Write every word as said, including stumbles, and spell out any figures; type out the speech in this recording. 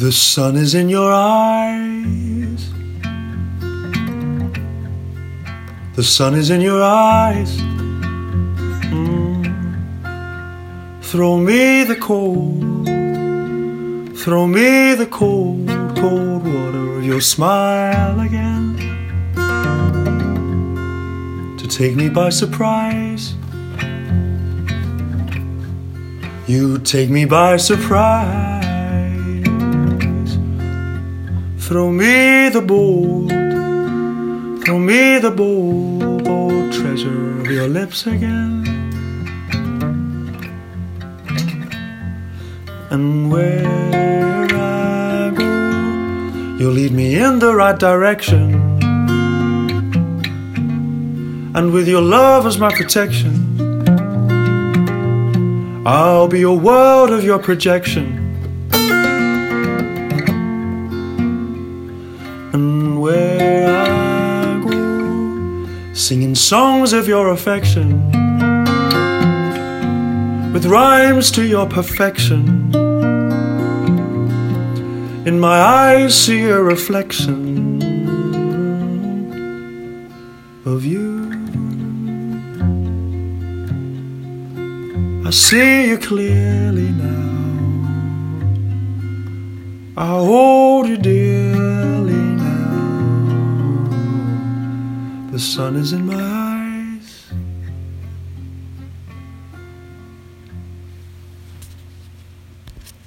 The sun is in your eyes. The sun is in your eyes. Mm. Throw me the cold, throw me the cold, cold water of your smile again, to take me by surprise. You take me by surprise. Throw me the bold, throw me the bold, bold treasure of your lips again. And where I go, you'll lead me in the right direction. And with your love as my protection, I'll be a world of your projection. And where I go, singing songs of your affection, with rhymes to your perfection. In my eyes see a reflection of you. I see you clearly now. I hold you dearly now. The sun is in my eyes.